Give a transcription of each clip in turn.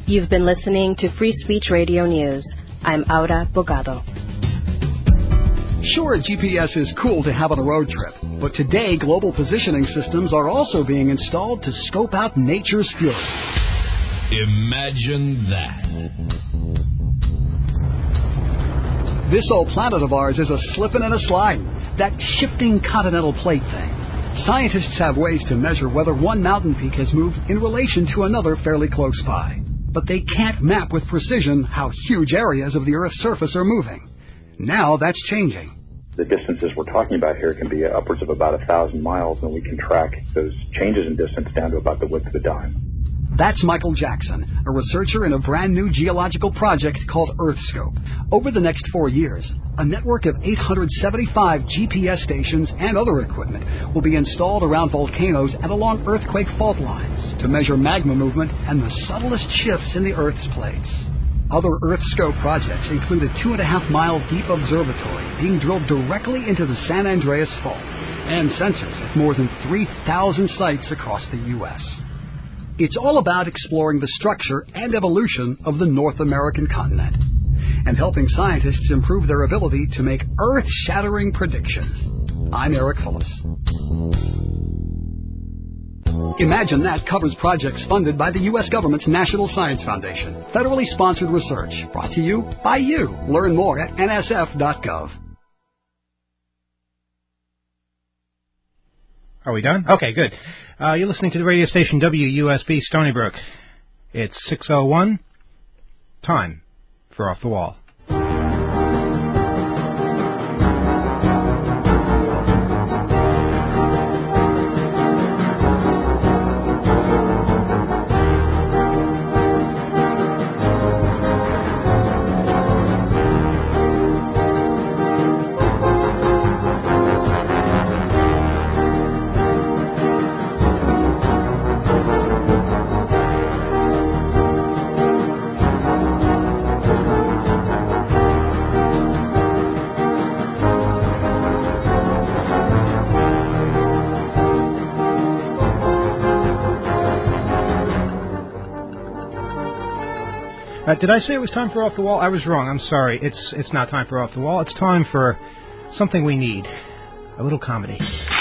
You've been listening to Free Speech Radio News. I'm Aura Bogado. Sure, GPS is cool to have on a road trip, but today global positioning systems are also being installed to scope out nature's fury. Imagine that. This old planet of ours is a slipping and a sliding, that shifting continental plate thing. Scientists have ways to measure whether one mountain peak has moved in relation to another fairly close by. But they can't map with precision how huge areas of the Earth's surface are moving. Now that's changing. The distances we're talking about here can be upwards of about 1,000 miles, and we can track those changes in distance down to about the width of a dime. That's Michael Jackson, a researcher in a brand new geological project called EarthScope. Over the next 4 years, a network of 875 GPS stations and other equipment will be installed around volcanoes and along earthquake fault lines to measure magma movement and the subtlest shifts in the Earth's plates. Other EarthScope projects include a 2.5-mile deep observatory being drilled directly into the San Andreas Fault and sensors at more than 3,000 sites across the U.S. It's all about exploring the structure and evolution of the North American continent and helping scientists improve their ability to make earth-shattering predictions. I'm Eric Phillips. Imagine That covers projects funded by the U.S. government's National Science Foundation. Federally sponsored research brought to you by you. Learn more at nsf.gov. Are we done? Okay, good. You're listening to the radio station WUSB Stony Brook. It's 6:01. Time for Off the Wall. Did I say it was time for Off the Wall? I was wrong. I'm sorry. It's not time for Off the Wall. It's time for something we need. A little comedy.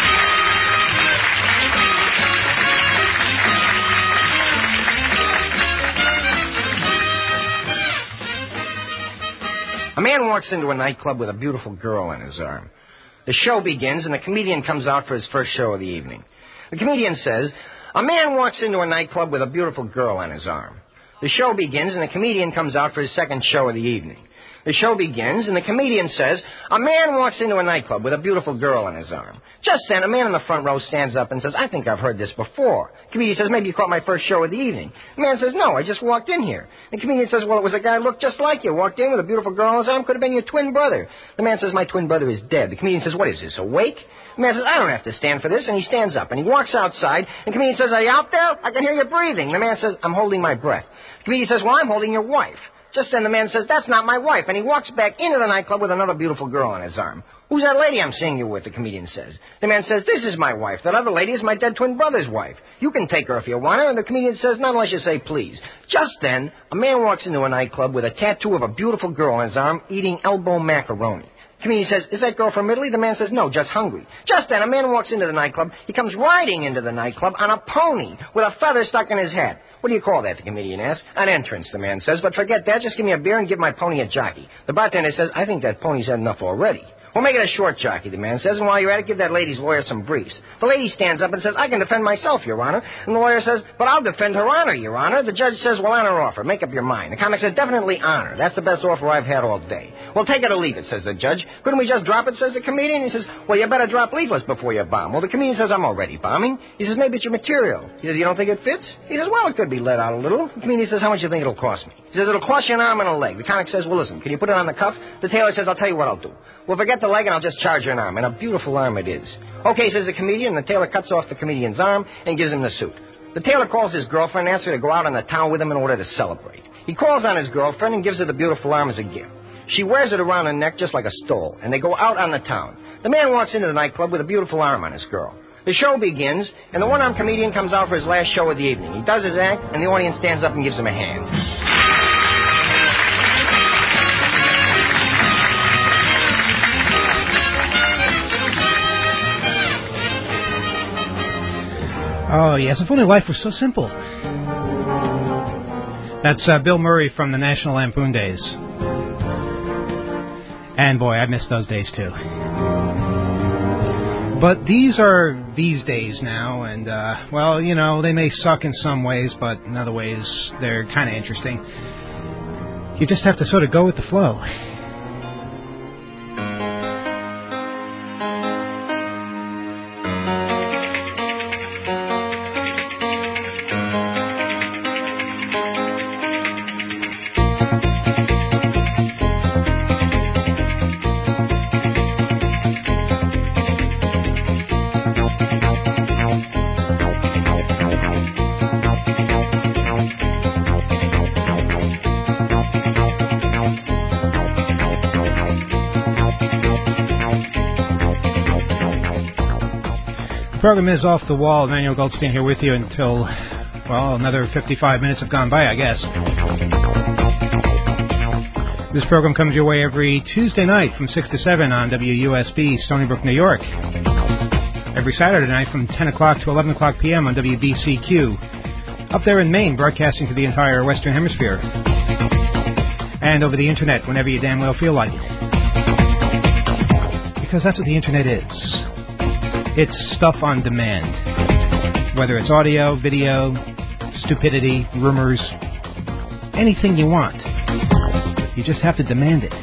A man walks into a nightclub with a beautiful girl in his arm. The show begins, and the comedian comes out for his first show of the evening. The comedian says, a man walks into a nightclub with a beautiful girl on his arm. The show begins, and the comedian comes out for his second show of the evening. The show begins, and the comedian says, a man walks into a nightclub with a beautiful girl on his arm. Just then, a man in the front row stands up and says, I think I've heard this before. The comedian says, maybe you caught my first show of the evening. The man says, no, I just walked in here. The comedian says, well, it was a guy who looked just like you. Walked in with a beautiful girl on his arm. Could have been your twin brother. The man says, my twin brother is dead. The comedian says, what is this, awake? The man says, I don't have to stand for this. And he stands up, and he walks outside. The comedian says, are you out there? I can hear you breathing. The man says, I'm holding my breath. The comedian says, well, I'm holding your wife. Just then the man says, that's not my wife. And he walks back into the nightclub with another beautiful girl on his arm. Who's that lady I'm seeing you with, the comedian says. The man says, this is my wife. That other lady is my dead twin brother's wife. You can take her if you want her. And the comedian says, not unless you say please. Just then, a man walks into a nightclub with a tattoo of a beautiful girl on his arm eating elbow macaroni. The comedian says, is that girl from Italy? The man says, no, just hungry. Just then, a man walks into the nightclub. He comes riding into the nightclub on a pony with a feather stuck in his hat. What do you call that, the comedian asks. An entrance, the man says. But forget that. Just give me a beer and give my pony a jockey. The bartender says, I think that pony's had enough already. Well, make it a short jockey, the man says. And while you're at it, give that lady's lawyer some briefs. The lady stands up and says, I can defend myself, Your Honor. And the lawyer says, but I'll defend her honor, Your Honor. The judge says, well, on her offer. Make up your mind. The comic says, definitely honor. That's the best offer I've had all day. Well, take it or leave it, says the judge. Couldn't we just drop it, says the comedian. He says, well, you better drop leaflets before you bomb. Well, the comedian says, I'm already bombing. He says, maybe it's your material. He says, you don't think it fits? He says, well, it could be let out a little. The comedian says, how much do you think it'll cost me? He says, it'll cost you an arm and a leg. The comic says, well, listen, can you put it on the cuff? The tailor says, I'll tell you what I'll do. Well, forget the leg and I'll just charge you an arm. And a beautiful arm it is. Okay, says the comedian, and the tailor cuts off the comedian's arm and gives him the suit. The tailor calls his girlfriend and asks her to go out on the town with him in order to celebrate. He calls on his girlfriend and gives her the beautiful arm as a gift. She wears it around her neck just like a stole, and they go out on the town. The man walks into the nightclub with a beautiful arm on his girl. The show begins, and the one-armed comedian comes out for his last show of the evening. He does his act, and the audience stands up and gives him a hand. Oh, yes, if only life was so simple. That's Bill Murray from the National Lampoon days. And boy, I miss those days too. But these are these days now, and, well, you know, they may suck in some ways, but in other ways, they're kind of interesting. You just have to sort of go with the flow. The program is Off the Wall. Emmanuel Goldstein here with you until, well, another 55 minutes have gone by, I guess. This program comes your way every Tuesday night from 6 to 7 on WUSB, Stony Brook, New York. Every Saturday night from 10 o'clock to 11 o'clock p.m. on WBCQ. Up there in Maine, broadcasting to the entire Western Hemisphere. And over the Internet whenever you damn well feel like it. Because that's what the Internet is. It's stuff on demand. Whether it's audio, video, stupidity, rumors, anything you want. You just have to demand it.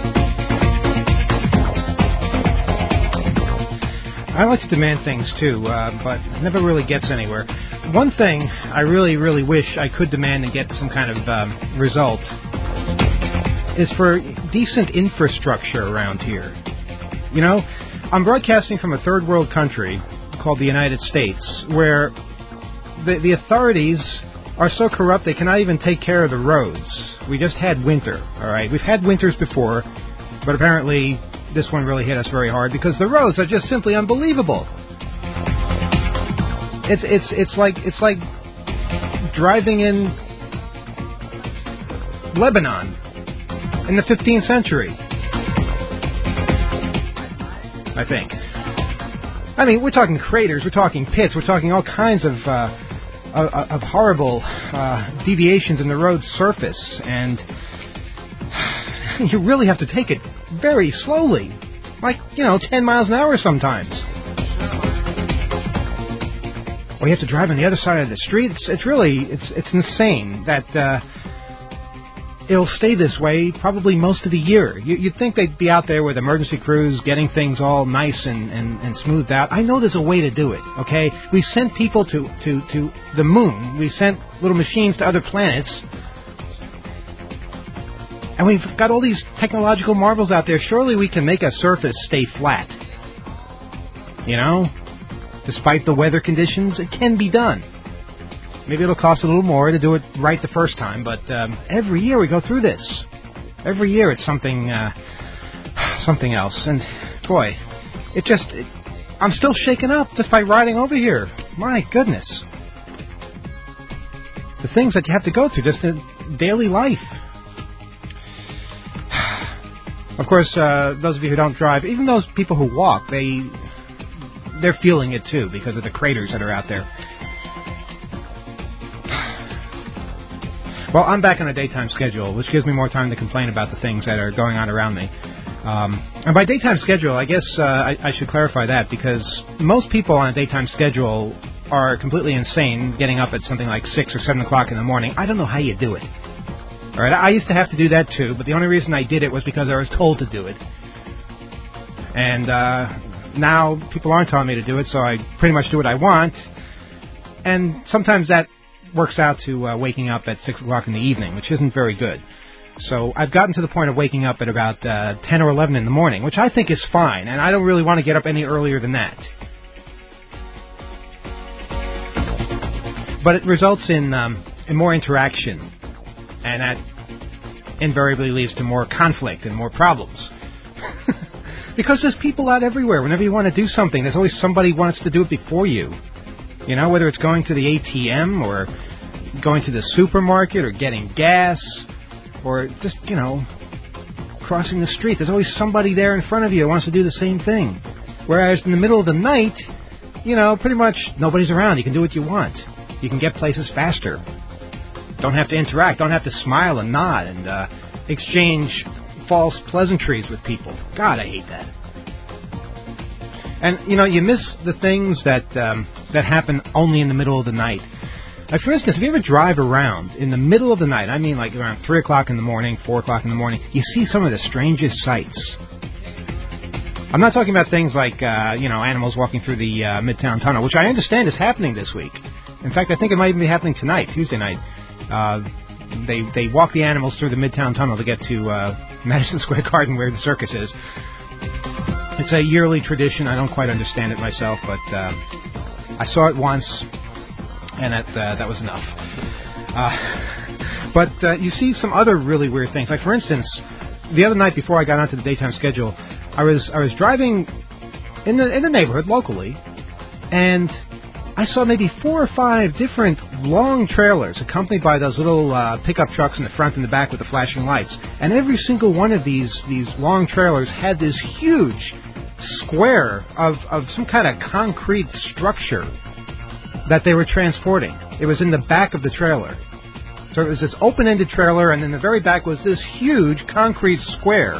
I like to demand things too, but it never really gets anywhere. One thing I really, really wish I could demand and get some kind of result is for decent infrastructure around here. You know, I'm broadcasting from a third world country called the United States, where the authorities are so corrupt they cannot even take care of the roads. We just had winter, all right? We've had winters before, but apparently this one really hit us very hard because the roads are just simply unbelievable. It's like driving in Lebanon in the 15th century. I think. I mean, we're talking craters, we're talking pits, we're talking all kinds of horrible deviations in the road's surface, and you really have to take it very slowly, like, 10 miles an hour sometimes. Or you have to drive on the other side of the street. It's insane that it'll stay this way probably most of the year. You'd think they'd be out there with emergency crews getting things all nice and smoothed out. I know there's a way to do it, okay? We sent people to the moon. We sent little machines to other planets. And we've got all these technological marvels out there. Surely we can make a surface stay flat. Despite the weather conditions, it can be done. Maybe it'll cost a little more to do it right the first time, but every year we go through this. Every year it's something else. And, boy, I'm still shaken up just by riding over here. My goodness. The things that you have to go through just in daily life. Of course, those of you who don't drive, even those people who walk, they're feeling it too because of the craters that are out there. Well, I'm back on a daytime schedule, which gives me more time to complain about the things that are going on around me. And by daytime schedule, I guess I should clarify that, because most people on a daytime schedule are completely insane getting up at something like 6 or 7 o'clock in the morning. I don't know how you do it. All right, I used to have to do that too, but the only reason I did it was because I was told to do it. And now people aren't telling me to do it, so I pretty much do what I want. And sometimes that works out to waking up at 6 o'clock in the evening, which isn't very good. So I've gotten to the point of waking up at about 10 or 11 in the morning, which I think is fine, and I don't really want to get up any earlier than that. But it results in more interaction, and that invariably leads to more conflict and more problems. Because there's people out everywhere. Whenever you want to do something, there's always somebody who wants to do it before you. You know, whether it's going to the ATM or going to the supermarket or getting gas or just, you know, crossing the street. There's always somebody there in front of you who wants to do the same thing. Whereas in the middle of the night, you know, pretty much nobody's around. You can do what you want. You can get places faster. Don't have to interact. Don't have to smile and nod and exchange false pleasantries with people. God, I hate that. And, you know, you miss the things that happen only in the middle of the night. Like, for instance, if you ever drive around in the middle of the night, I mean like around 3 o'clock in the morning, 4 o'clock in the morning, you see some of the strangest sights. I'm not talking about things like, you know, animals walking through the Midtown Tunnel, which I understand is happening this week. In fact, I think it might even be happening tonight, Tuesday night. They walk the animals through the Midtown Tunnel to get to Madison Square Garden where the circus is. It's a yearly tradition. I don't quite understand it myself, but I saw it once, and that was enough. But you see some other really weird things. Like, for instance, the other night before I got onto the daytime schedule, I was driving in the neighborhood locally, and I saw maybe 4 or 5 different long trailers accompanied by those little pickup trucks in the front and the back with the flashing lights. And every single one of these long trailers had this huge square of some kind of concrete structure that they were transporting. It was in the back of the trailer. So it was this open-ended trailer, and in the very back was this huge concrete square.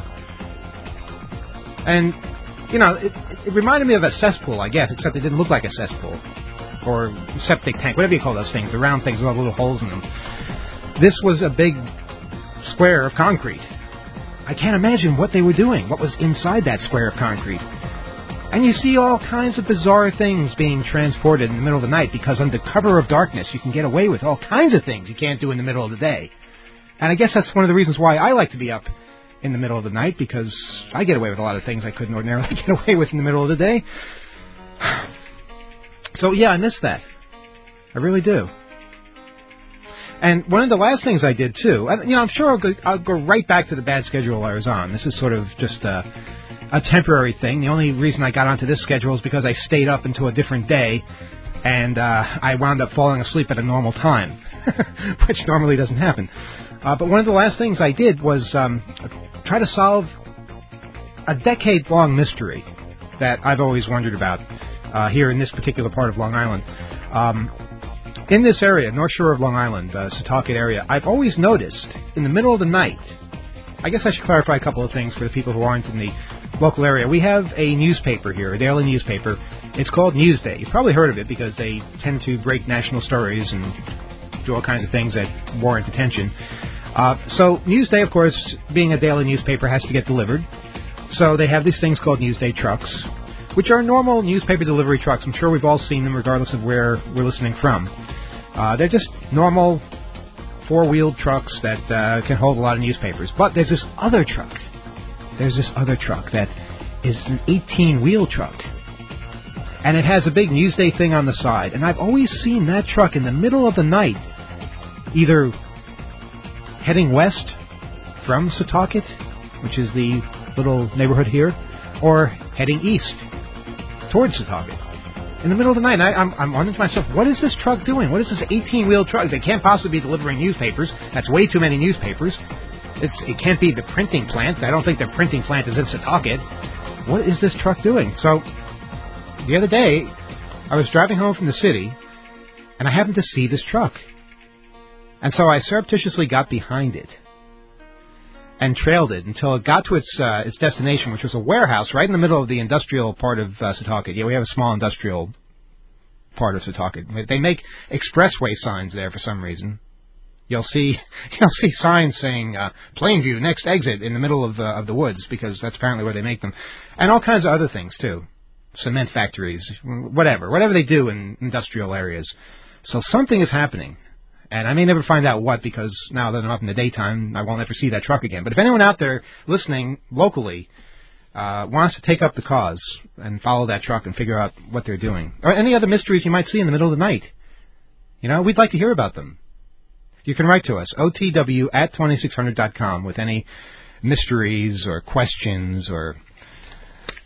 And, you know, it reminded me of a cesspool, I guess, except it didn't look like a cesspool. Or septic tank, whatever you call those things, the round things with all the little holes in them. This was a big square of concrete. I can't imagine what they were doing, what was inside that square of concrete. And you see all kinds of bizarre things being transported in the middle of the night because under cover of darkness you can get away with all kinds of things you can't do in the middle of the day. And I guess that's one of the reasons why I like to be up in the middle of the night, because I get away with a lot of things I couldn't ordinarily get away with in the middle of the day. So, yeah, I miss that. I really do. And one of the last things I did, too, you know, I'm sure I'll go right back to the bad schedule I was on. This is sort of just a temporary thing. The only reason I got onto this schedule is because I stayed up until a different day, and I wound up falling asleep at a normal time, which normally doesn't happen. But one of the last things I did was try to solve a decade-long mystery that I've always wondered about here in this particular part of Long Island. In this area, North Shore of Long Island, Setauket area, I've always noticed in the middle of the night, I guess I should clarify a couple of things for the people who aren't in the local area. We have a newspaper here, a daily newspaper. It's called Newsday. You've probably heard of it because they tend to break national stories and do all kinds of things that warrant attention. So Newsday, of course, being a daily newspaper, has to get delivered. So they have these things called Newsday trucks, which are normal newspaper delivery trucks. I'm sure we've all seen them regardless of where we're listening from. They're just normal 4-wheeled trucks that can hold a lot of newspapers. But there's this other truck. There's this other truck that is an 18-wheel truck. And it has a big Newsday thing on the side. And I've always seen that truck in the middle of the night, either heading west from Setauket, which is the little neighborhood here, or heading east towards Setauket. In the middle of the night, I'm wondering to myself, what is this truck doing? What is this 18-wheel truck? They can't possibly be delivering newspapers. That's way too many newspapers. It can't be the printing plant. I don't think the printing plant is in Setauket. What is this truck doing? So, the other day, I was driving home from the city, and I happened to see this truck. And so I surreptitiously got behind it and trailed it until it got to its destination, which was a warehouse right in the middle of the industrial part of Setauket. Yeah, we have a small industrial part of Setauket. They make expressway signs there for some reason. You'll see signs saying Plainview, next exit, in the middle of the woods, because that's apparently where they make them, and all kinds of other things too, cement factories, whatever they do in industrial areas. So something is happening. And I may never find out what, because now that I'm up in the daytime, I won't ever see that truck again. But if anyone out there listening locally wants to take up the cause and follow that truck and figure out what they're doing, or any other mysteries you might see in the middle of the night, we'd like to hear about them. You can write to us, otw@2600.com, with any mysteries or questions or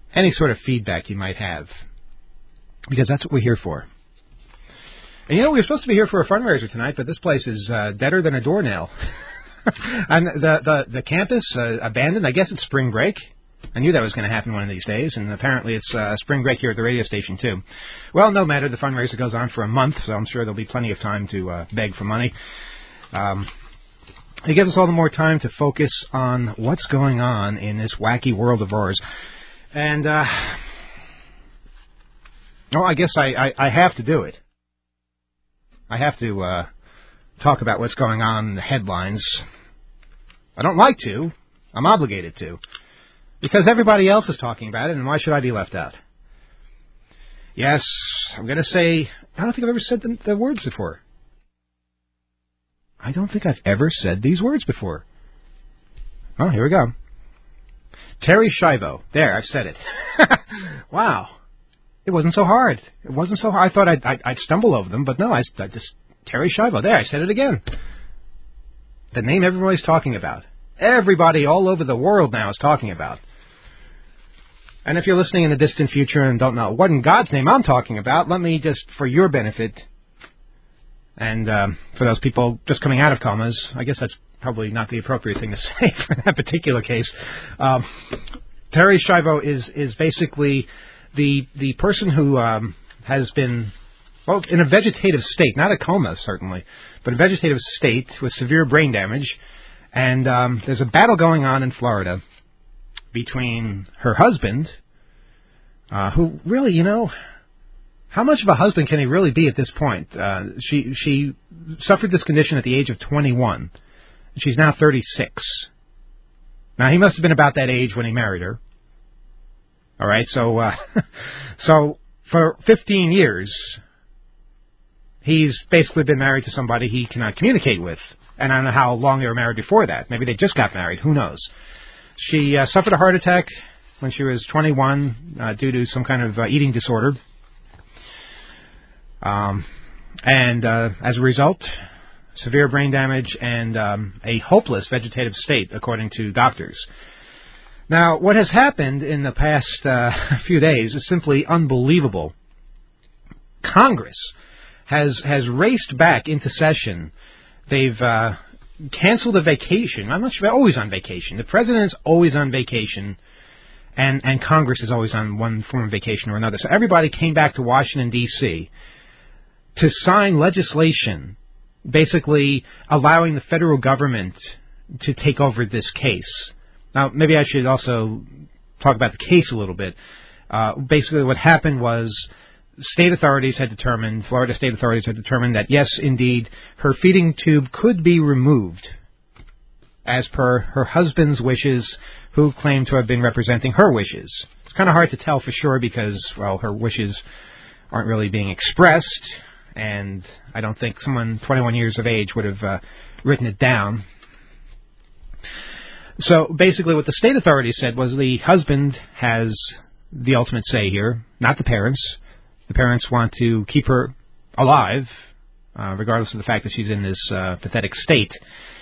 any sort of feedback you might have, because that's what we're here for. And we were supposed to be here for a fundraiser tonight, but this place is deader than a doornail. And the campus abandoned. I guess it's spring break. I knew that was going to happen one of these days, and apparently it's spring break here at the radio station, too. Well, no matter. The fundraiser goes on for a month, so I'm sure there'll be plenty of time to beg for money. It gives us all the more time to focus on what's going on in this wacky world of ours. And, I guess I have to do it. I have to talk about what's going on in the headlines. I don't like to. I'm obligated to. Because everybody else is talking about it, and why should I be left out? Yes, I'm going to say, I don't think I've ever said the words before. I don't think I've ever said these words before. Oh, here we go. Terri Schiavo. There, I've said it. Wow. It wasn't so hard. It wasn't so hard. I thought I'd stumble over them, but no, I just... Terri Schiavo. There, I said it again. The name everybody's talking about. Everybody all over the world now is talking about. And if you're listening in the distant future and don't know what in God's name I'm talking about, let me just, for your benefit, and for those people just coming out of comas, I guess that's probably not the appropriate thing to say for that particular case. Terri Schiavo is basically the person who has been, well, in a vegetative state, not a coma certainly, but a vegetative state with severe brain damage. And there's a battle going on in Florida between her husband, who really, how much of a husband can he really be at this point? She suffered this condition at the age of 21. She's now 36. Now, he must have been about that age when he married her. All right, so for 15 years, he's basically been married to somebody he cannot communicate with. And I don't know how long they were married before that. Maybe they just got married. Who knows? She suffered a heart attack when she was 21 due to some kind of eating disorder. And as a result, severe brain damage and a hopeless vegetative state, according to doctors. Now, what has happened in the past few days is simply unbelievable. Congress has raced back into session. They've canceled a vacation. I'm not sure. They're always on vacation. The president is always on vacation, and Congress is always on one form of vacation or another. So everybody came back to Washington, D.C. to sign legislation basically allowing the federal government to take over this case. Now, maybe I should also talk about the case a little bit. Basically, what happened was Florida state authorities had determined that, yes, indeed, her feeding tube could be removed as per her husband's wishes, who claimed to have been representing her wishes. It's kind of hard to tell for sure because, well, her wishes aren't really being expressed, and I don't think someone 21 years of age would have written it down. So basically what the state authorities said was the husband has the ultimate say here, not the parents. The parents want to keep her alive, regardless of the fact that she's in this pathetic state.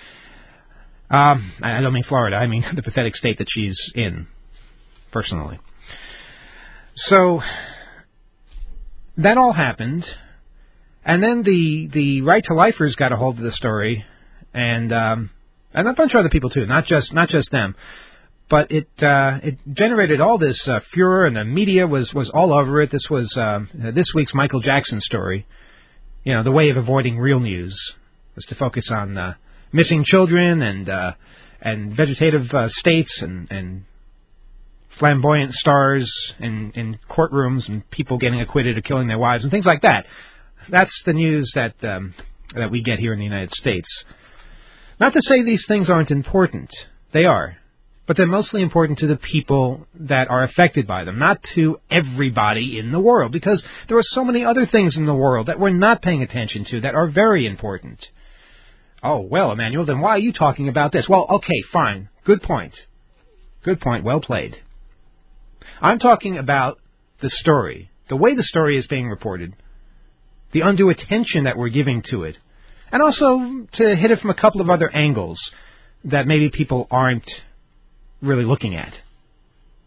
I don't mean Florida. I mean the pathetic state that she's in, personally. So that all happened, and then the Right to Lifers got a hold of the story, and a bunch of other people too, not just them. But it generated all this furor, and the media was all over it. This was this week's Michael Jackson story. The way of avoiding real news was to focus on missing children and vegetative states and flamboyant stars in courtrooms and people getting acquitted of killing their wives and things like that. That's the news that we get here in the United States. Not to say these things aren't important. They are. But they're mostly important to the people that are affected by them, not to everybody in the world, because there are so many other things in the world that we're not paying attention to that are very important. Oh, well, Emmanuel, then why are you talking about this? Well, okay, fine. Good point. Good point. Well played. I'm talking about the story, the way the story is being reported, the undue attention that we're giving to it, and also to hit it from a couple of other angles that maybe people aren't really looking at.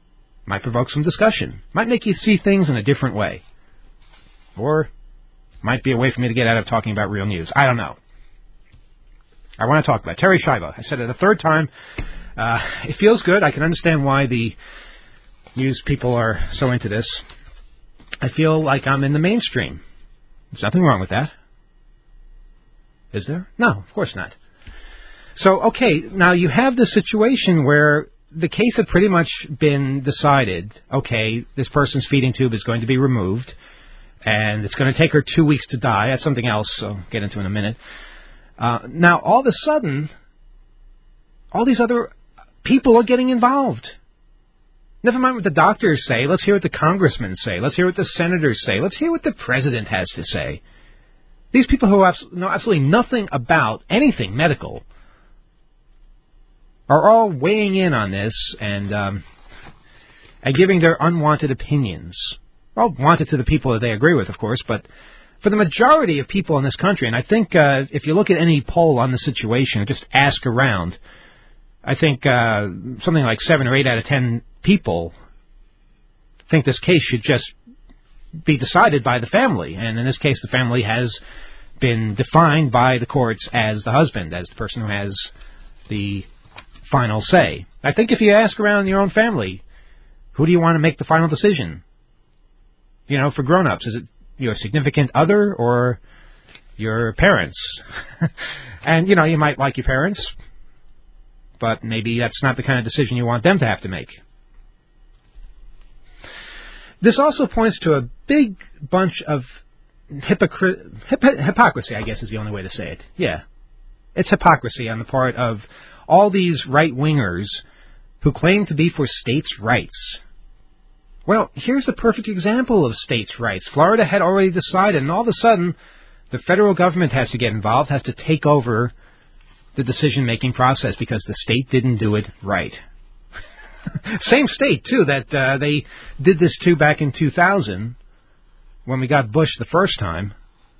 Might provoke some discussion. Might make you see things in a different way. Or might be a way for me to get out of talking about real news. I don't know. I want to talk about Terri Schiavo. I said it a third time. It feels good. I can understand why the news people are so into this. I feel like I'm in the mainstream. There's nothing wrong with that. Is there? No, of course not. So, okay, now you have this situation where the case had pretty much been decided. Okay, this person's feeding tube is going to be removed, and it's going to take her 2 weeks to die. That's something else I'll get into in a minute. Now, all of a sudden, all these other people are getting involved. Never mind what the doctors say. Let's hear what the congressmen say. Let's hear what the senators say. Let's hear what the president has to say. These people who know absolutely nothing about anything medical are all weighing in on this and giving their unwanted opinions. Well, wanted to the people that they agree with, of course, but for the majority of people in this country, and I think if you look at any poll on the situation, just ask around, I think something like 7 or 8 out of 10 people think this case should just be decided by the family. And in this case, the family has been defined by the courts as the husband, as the person who has the final say. I think if you ask around your own family, who do you want to make the final decision? You know, for grown-ups, is it your significant other or your parents? And, you know, you might like your parents, but maybe that's not the kind of decision you want them to have to make. This also points to a big bunch of hypocrisy, I guess is the only way to say it. Yeah. It's hypocrisy on the part of all these right-wingers who claim to be for states' rights. Well, here's a perfect example of states' rights. Florida had already decided, and all of a sudden, the federal government has to get involved, has to take over the decision-making process because the state didn't do it right. Same state, too, that they did this to back in 2000 when we got Bush the first time.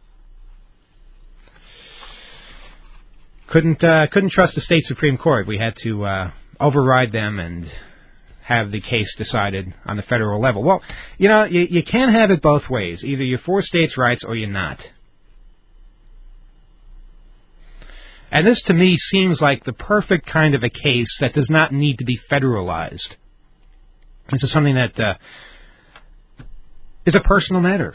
Couldn't trust the state Supreme Court. We had to override them and have the case decided on the federal level. Well, you know, you can't have it both ways. Either you're for states' rights or you're not. And this, to me, seems like the perfect kind of a case that does not need to be federalized. This is something that is a personal matter.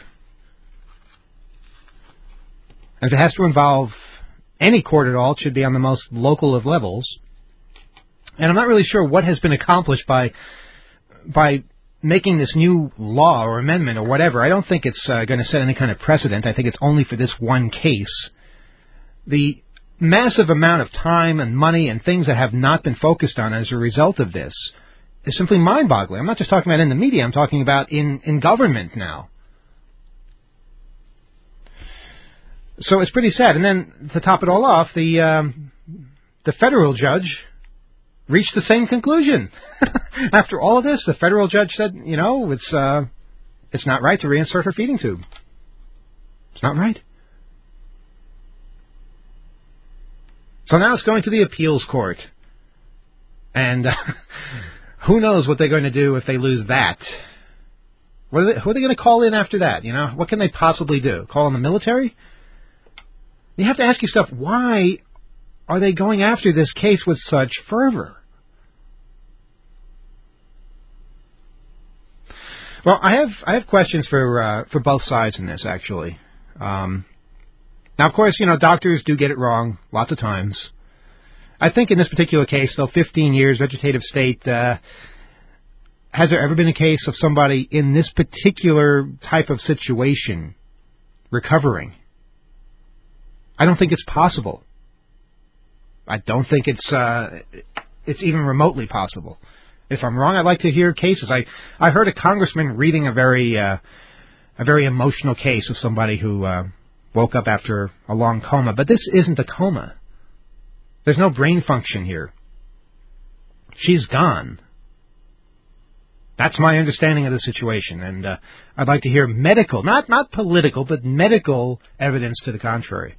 And if it has to involve any court at all, it should be on the most local of levels. And I'm not really sure what has been accomplished by making this new law or amendment or whatever. I don't think it's going to set any kind of precedent. I think it's only for this one case. The massive amount of time and money and things that have not been focused on as a result of this is simply mind-boggling. I'm not just talking about in the media. I'm talking about in government now. So it's pretty sad. And then to top it all off, the federal judge reached the same conclusion. After all of this, the federal judge said, you know, it's not right to reinsert her feeding tube. It's not right. So now it's going to the appeals court. And who knows what they're going to do if they lose that. Who are they going to call in after that? You know, what can they possibly do? Call in the military? You have to ask yourself, why are they going after this case with such fervor? Well, I have questions for both sides in this, actually. Now, of course, you know, doctors do get it wrong lots of times. I think in this particular case, though, 15 years, vegetative state, has there ever been a case of somebody in this particular type of situation recovering? I don't think it's possible. I don't think it's even remotely possible. If I'm wrong, I'd like to hear cases. I heard a congressman reading a very emotional case of somebody who woke up after a long coma. But this isn't a coma. There's no brain function here. She's gone. That's my understanding of the situation, and I'd like to hear medical, not political, but medical evidence to the contrary.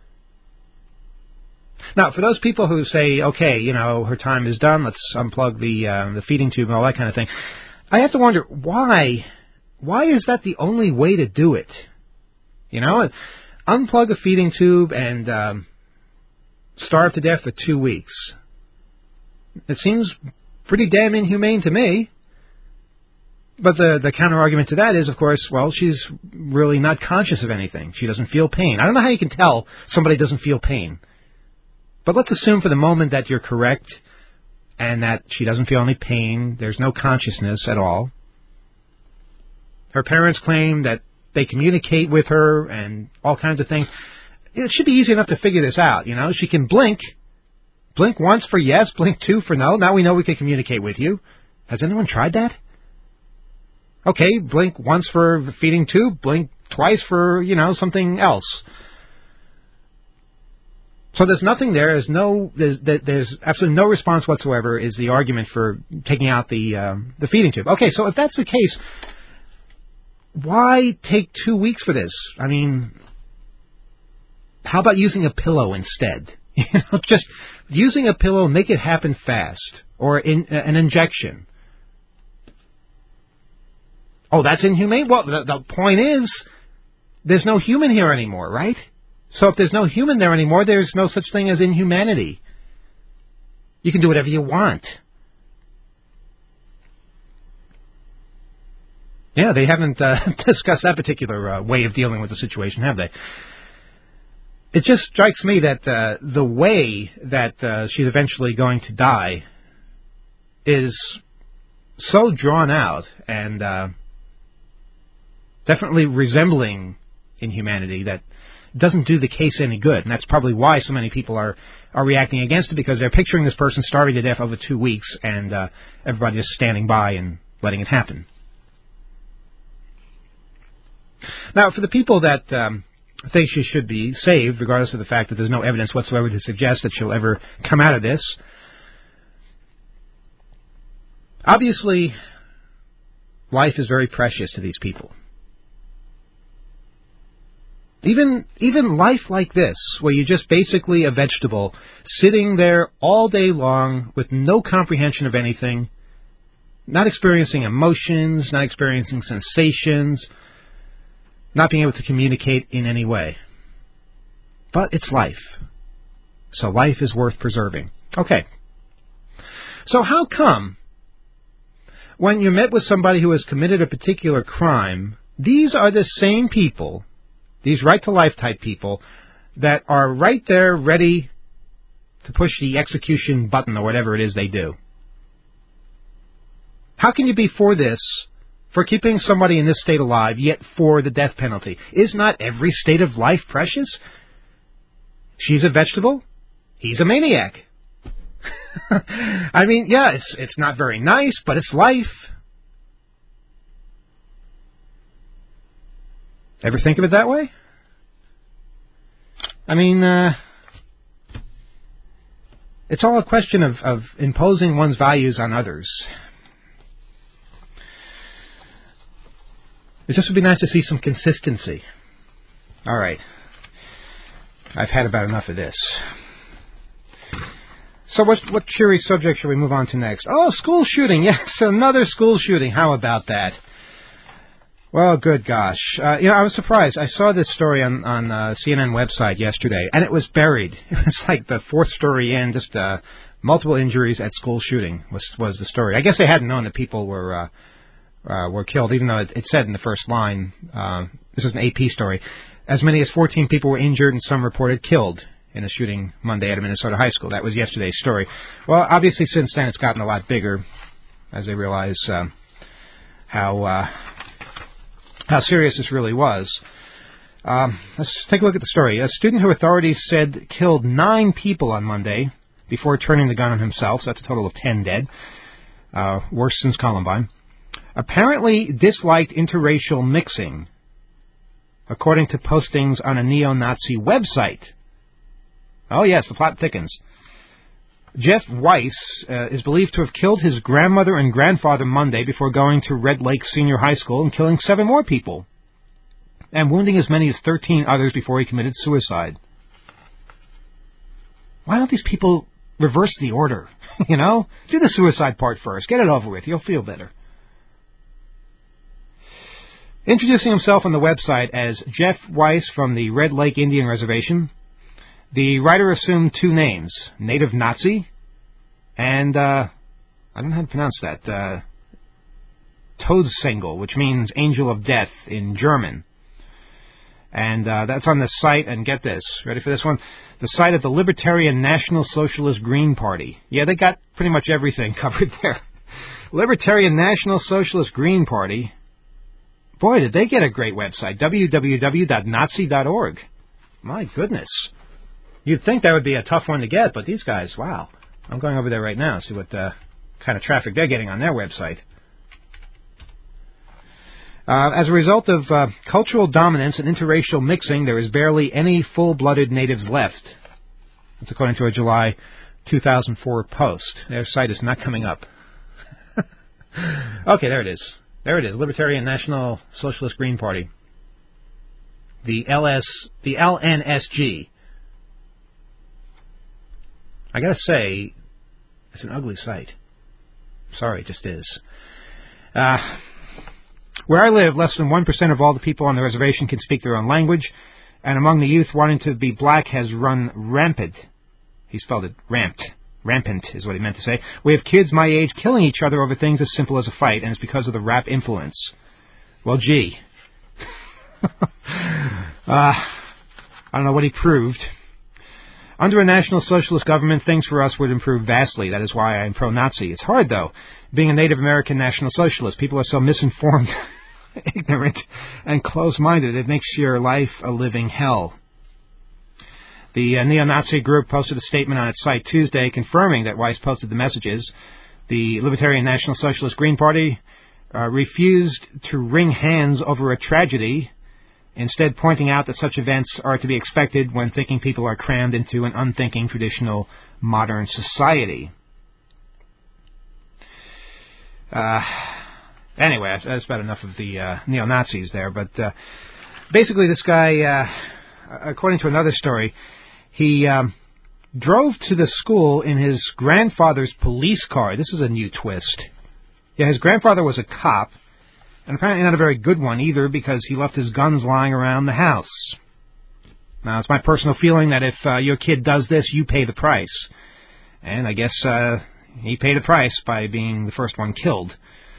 Now, for those people who say, okay, you know, her time is done, let's unplug the feeding tube and all that kind of thing, I have to wonder, why? Why is that the only way to do it? You know, unplug a feeding tube and starve to death for 2 weeks. It seems pretty damn inhumane to me. But the counter-argument to that is, of course, well, she's really not conscious of anything. She doesn't feel pain. I don't know how you can tell somebody doesn't feel pain. But let's assume for the moment that you're correct and that she doesn't feel any pain. There's no consciousness at all. Her parents claim that they communicate with her and all kinds of things. It should be easy enough to figure this out, you know. She can blink. Blink once for yes, blink two for no. Now we know we can communicate with you. Has anyone tried that? Okay, blink once for the feeding tube, blink twice for, you know, something else. So there's nothing there. There's absolutely no response whatsoever is the argument for taking out the feeding tube. Okay, so if that's the case, why take 2 weeks for this? I mean, how about using a pillow instead? You know, just using a pillow, make it happen fast, or an injection. Oh, that's inhumane? Well, the point is, there's no human here anymore, right? So if there's no human there anymore, there's no such thing as inhumanity. You can do whatever you want. Yeah, they haven't discussed that particular way of dealing with the situation, have they? It just strikes me that the way that she's eventually going to die is so drawn out and definitely resembling inhumanity that it doesn't do the case any good. And that's probably why so many people are reacting against it, because they're picturing this person starving to death over 2 weeks and everybody just standing by and letting it happen. Now, for the people that think she should be saved, regardless of the fact that there's no evidence whatsoever to suggest that she'll ever come out of this, obviously, life is very precious to these people. Even life like this, where you're just basically a vegetable, sitting there all day long with no comprehension of anything, not experiencing emotions, not experiencing sensations, not being able to communicate in any way. But it's life. So life is worth preserving. Okay. So how come, when you're met with somebody who has committed a particular crime, these are the same people, these right-to-life type people, that are right there ready to push the execution button or whatever it is they do? How can you be for this, for keeping somebody in this state alive, yet for the death penalty? Is not every state of life precious? She's a vegetable. He's a maniac. I mean, yeah, it's not very nice, but it's life. Ever think of it that way? I mean, it's all a question of imposing one's values on others. It just would be nice to see some consistency. All right. I've had about enough of this. So what cheery subject shall we move on to next? Oh, school shooting. Yes, another school shooting. How about that? Well, good gosh. I was surprised. I saw this story on CNN website yesterday, and it was buried. It was like the fourth story in, just multiple injuries at school shooting was the story. I guess they hadn't known that people were killed, even though it said in the first line, this is an AP story, as many as 14 people were injured and some reported killed in a shooting Monday at a Minnesota high school. That was yesterday's story. Well, obviously since then it's gotten a lot bigger as they realize how serious this really was. Let's take a look at the story. A student who authorities said killed 9 people on Monday before turning the gun on himself, so that's a total of 10 dead, worse since Columbine, apparently disliked interracial mixing, according to postings on a neo-Nazi website. Oh yes, the plot thickens. Jeff Weiss is believed to have killed his grandmother and grandfather Monday before going to Red Lake Senior High School and killing 7 more people, and wounding as many as 13 others before he committed suicide. Why don't these people reverse the order? Do the suicide part first. Get it over with. You'll feel better. Introducing himself on the website as Jeff Weiss from the Red Lake Indian Reservation, the writer assumed two names, Native Nazi and, I don't know how to pronounce that, Todesengel, which means angel of death in German. And that's on the site, and get this, ready for this one? The site of the Libertarian National Socialist Green Party. Yeah, they got pretty much everything covered there. Libertarian National Socialist Green Party. Boy, did they get a great website, www.nazi.org. My goodness. You'd think that would be a tough one to get, but these guys, wow. I'm going over there right now, see what kind of traffic they're getting on their website. As a result of cultural dominance and interracial mixing, there is barely any full-blooded natives left. That's according to a July 2004 post. Their site is not coming up. Okay, there it is. There it is, Libertarian National Socialist Green Party. The LNSG. I gotta say, it's an ugly site. Sorry, it just is. Where I live, less than 1% of all the people on the reservation can speak their own language, and among the youth, wanting to be black has run rampant. He spelled it ramped. Rampant is what he meant to say. We have kids my age killing each other over things as simple as a fight, and it's because of the rap influence. Well, gee. I don't know what he proved. Under a National Socialist government, things for us would improve vastly. That is why I'm pro-Nazi. It's hard, though. Being a Native American National Socialist, people are so misinformed, ignorant, and close-minded, it makes your life a living hell. The neo-Nazi group posted a statement on its site Tuesday confirming that Weiss posted the messages. The Libertarian National Socialist Green Party refused to wring hands over a tragedy, instead pointing out that such events are to be expected when thinking people are crammed into an unthinking traditional modern society. Anyway, that's about enough of the neo-Nazis there, but basically this guy, according to another story, he drove to the school in his grandfather's police car. This is a new twist. Yeah, his grandfather was a cop, and apparently not a very good one either, because he left his guns lying around the house. Now, it's my personal feeling that if your kid does this, you pay the price. And I guess he paid the price by being the first one killed.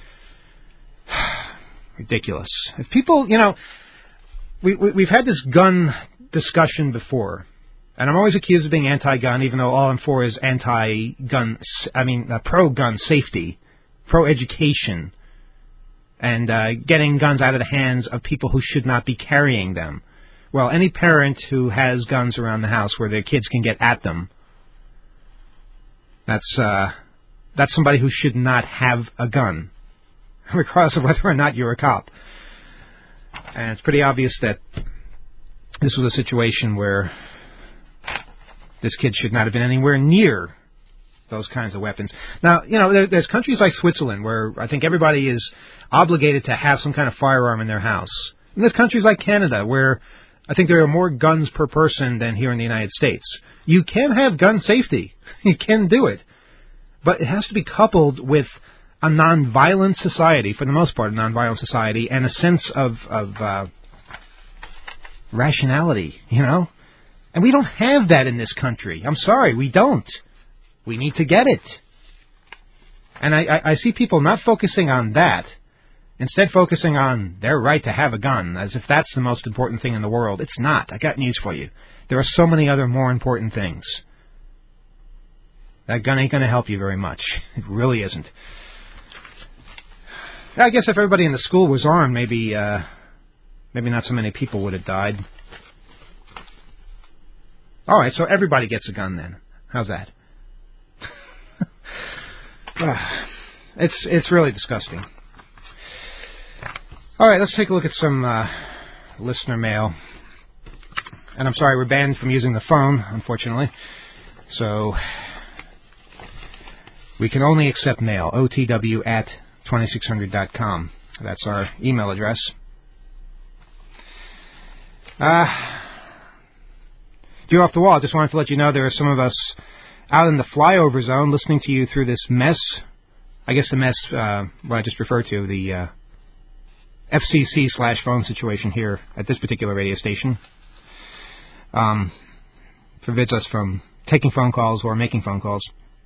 Ridiculous. If people, we've had this gun discussion before. And I'm always accused of being anti-gun, even though all I'm for is pro-gun safety, pro-education, and getting guns out of the hands of people who should not be carrying them. Well, any parent who has guns around the house where their kids can get at them, that's somebody who should not have a gun, regardless of whether or not you're a cop. And it's pretty obvious that this was a situation where this kid should not have been anywhere near those kinds of weapons. Now, there's countries like Switzerland where I think everybody is obligated to have some kind of firearm in their house. And there's countries like Canada where I think there are more guns per person than here in the United States. You can have gun safety. You can do it. But it has to be coupled with a nonviolent society, for the most part, a nonviolent society, and a sense of rationality, And we don't have that in this country. I'm sorry, we don't. We need to get it. And I see people not focusing on that, instead focusing on their right to have a gun, as if that's the most important thing in the world. It's not. I got news for you. There are so many other more important things. That gun ain't going to help you very much. It really isn't. I guess if everybody in the school was armed, maybe not so many people would have died. All right, so everybody gets a gun then. How's that? It's really disgusting. All right, let's take a look at some listener mail. And I'm sorry, we're banned from using the phone, unfortunately. So we can only accept mail. OTW@2600.com. That's our email address. You're off the wall. I just wanted to let you know there are some of us out in the flyover zone listening to you through this mess. I guess the mess, what I just referred to, the FCC/phone situation here at this particular radio station. Forbids us from taking phone calls or making phone calls.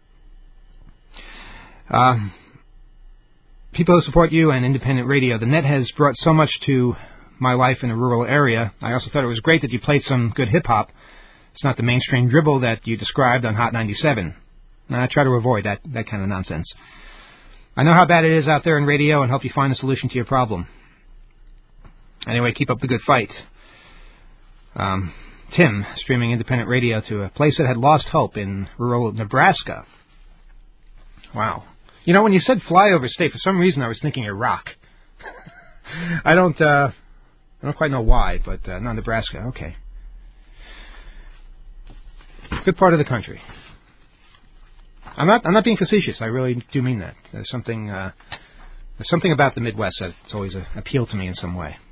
People who support you and independent radio, the net has brought so much to my life in a rural area. I also thought it was great that you played some good hip-hop. It's not the mainstream dribble that you described on Hot 97. I try to avoid that kind of nonsense. I know how bad it is out there in radio and help you find a solution to your problem. Anyway, keep up the good fight. Tim, streaming independent radio to a place that had lost hope in rural Nebraska. Wow. You know, when you said flyover state, for some reason I was thinking Iraq. I don't quite know why, but no, Nebraska. Okay. Good part of the country. I'm not being facetious. I really do mean that. There's something about the Midwest that's always appealed to me in some way.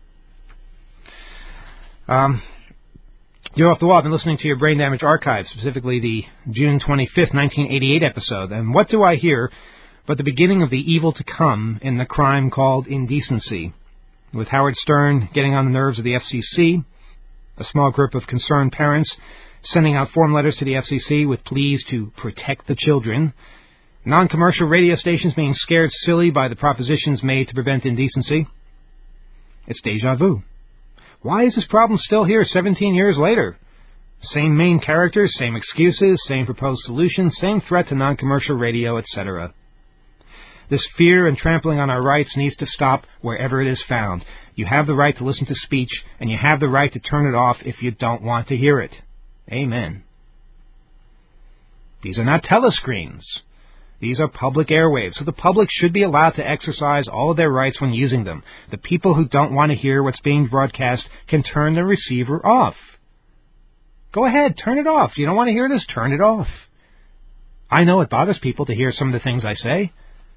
You're off the wall. I've been listening to your Brain Damage archive, specifically the June 25th, 1988 episode. And what do I hear but the beginning of the evil to come in the crime called indecency, with Howard Stern getting on the nerves of the FCC, a small group of concerned parents sending out form letters to the FCC with pleas to protect the children, non-commercial radio stations being scared silly by the propositions made to prevent indecency. It's deja vu. Why is this problem still here 17 years later? Same main characters, same excuses, same proposed solutions, same threat to non-commercial radio, etc. This fear and trampling on our rights needs to stop wherever it is found. You have the right to listen to speech, and you have the right to turn it off if you don't want to hear it. Amen. These are not telescreens. These are public airwaves, so the public should be allowed to exercise all of their rights when using them. The people who don't want to hear what's being broadcast can turn the receiver off. Go ahead, turn it off. You don't want to hear this? Turn it off. I know it bothers people to hear some of the things I say.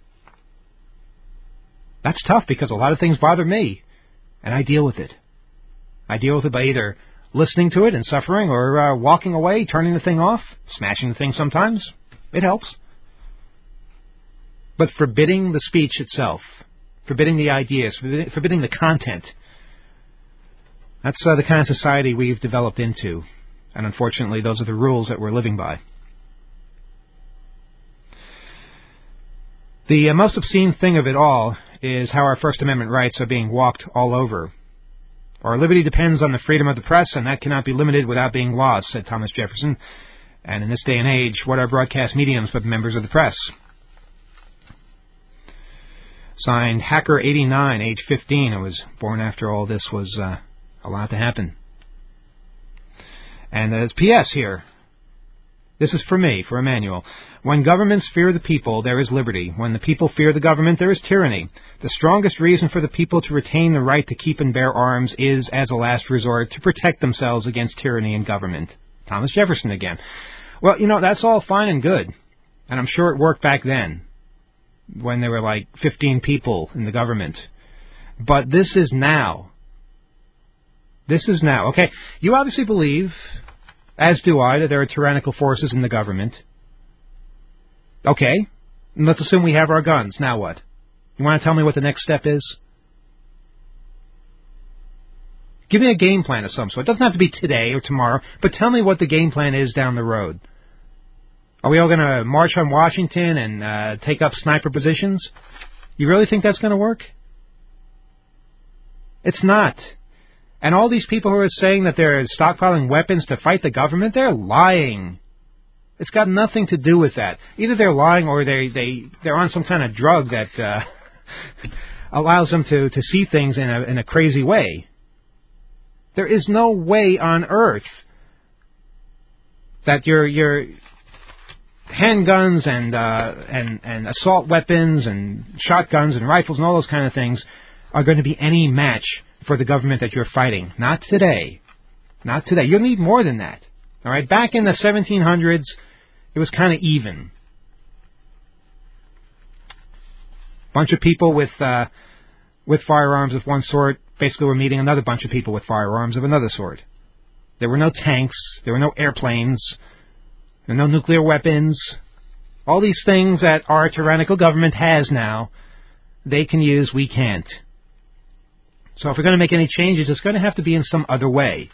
That's tough because a lot of things bother me, and I deal with it. I deal with it by either listening to it and suffering or walking away, turning the thing off, smashing the thing sometimes. It helps. But forbidding the speech itself, forbidding the ideas, forbidding the content, that's the kind of society we've developed into. And unfortunately, those are the rules that we're living by. The most obscene thing of it all is how our First Amendment rights are being walked all over. Our liberty depends on the freedom of the press, and that cannot be limited without being lost, said Thomas Jefferson. And in this day and age, what are broadcast mediums but members of the press? Signed Hacker89, age 15. I was born after all this was allowed to happen. And there's P.S. here. This is for me, for Emmanuel. When governments fear the people, there is liberty. When the people fear the government, there is tyranny. The strongest reason for the people to retain the right to keep and bear arms is, as a last resort, to protect themselves against tyranny and government. Thomas Jefferson again. Well, you know, that's all fine and good. And I'm sure it worked back then, when there were like 15 people in the government. But this is now. This is now. Okay, you obviously believe, as do I, that there are tyrannical forces in the government. Okay, and let's assume we have our guns. Now what? You want to tell me what the next step is? Give me a game plan of some sort. It doesn't have to be today or tomorrow, but tell me what the game plan is down the road. Are we all going to march on Washington and take up sniper positions? You really think that's going to work? It's not. And all these people who are saying that they're stockpiling weapons to fight the government, they're lying. It's got nothing to do with that. Either they're lying or they're on some kind of drug that allows them to see things in a crazy way. There is no way on earth that your handguns and assault weapons and shotguns and rifles and all those kind of things are going to be any match for the government that you're fighting. Not today. Not today. You'll need more than that. All right. Back in the 1700s, it was kind of even. Bunch of people with firearms of one sort basically were meeting another bunch of people with firearms of another sort. There were no tanks. There were no airplanes. There were no nuclear weapons. All these things that our tyrannical government has now, they can use, we can't. So if we're going to make any changes, it's going to have to be in some other way.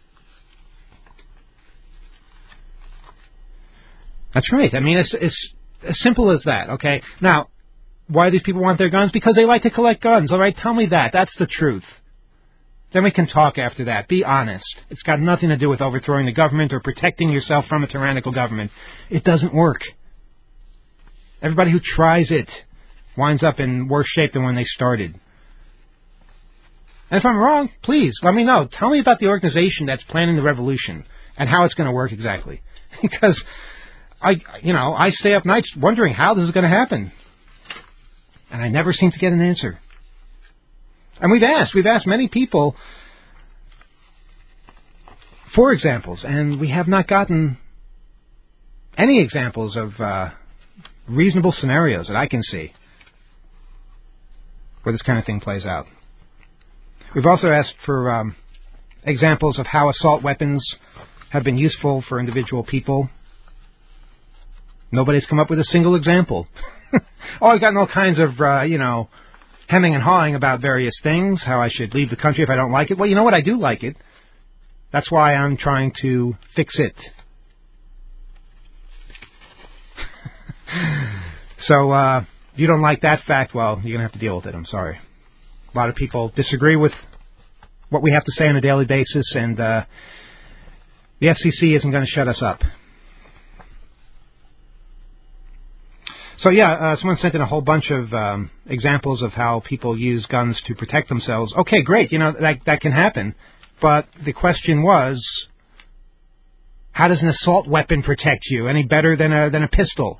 That's right. I mean, it's as simple as that, okay? Now, why do these people want their guns? Because they like to collect guns, all right? Tell me that. That's the truth. Then we can talk after that. Be honest. It's got nothing to do with overthrowing the government or protecting yourself from a tyrannical government. It doesn't work. Everybody who tries it winds up in worse shape than when they started. And if I'm wrong, please, let me know. Tell me about the organization that's planning the revolution and how it's going to work exactly. Because I stay up nights wondering how this is going to happen. And I never seem to get an answer. And we've asked many people for examples, and we have not gotten any examples of reasonable scenarios that I can see where this kind of thing plays out. We've also asked for examples of how assault weapons have been useful for individual people. Nobody's come up with a single example. Oh, I've gotten all kinds of, hemming and hawing about various things, how I should leave the country if I don't like it. Well, you know what? I do like it. That's why I'm trying to fix it. So, if you don't like that fact, well, you're going to have to deal with it. I'm sorry. A lot of people disagree with what we have to say on a daily basis, and the FCC isn't going to shut us up. So, someone sent in a whole bunch of examples of how people use guns to protect themselves. Okay, great. That can happen. But the question was, how does an assault weapon protect you any better than a pistol?